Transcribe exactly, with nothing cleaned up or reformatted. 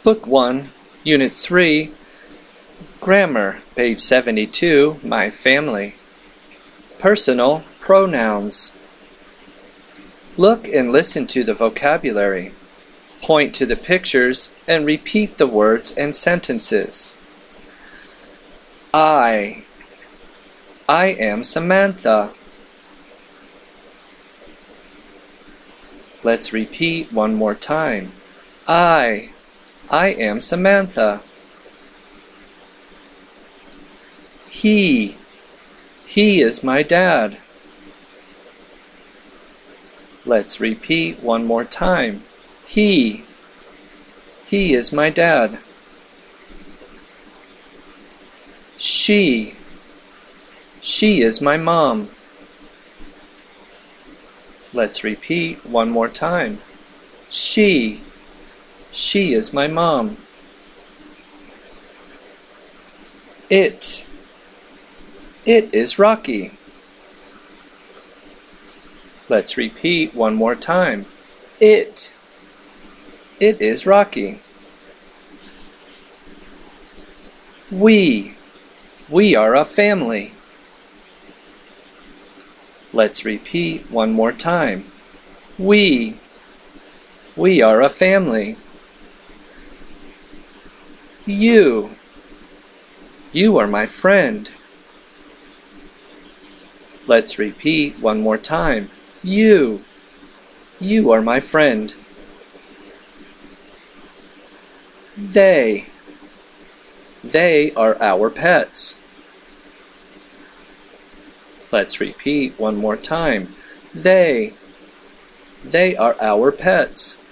Book one, Unit three, Grammar, page seventy-two, My Family. Personal pronouns. Look and listen to the vocabulary. Point to the pictures and repeat the words and sentences. I. I am Samantha. Let's repeat one more time. I. I am Samantha. He. He is my dad. Let's repeat one more time. He. He is my dad. She. She is my mom. Let's repeat one more time. She. She is my mom. It. It is Rocky. Let's repeat one more time. It. It is Rocky. We. We are a family. Let's repeat one more time. We. We are a family. You. You are my friend. Let's repeat one more time. You. You are my friend. They. They are our pets. Let's repeat one more time. They. They are our pets.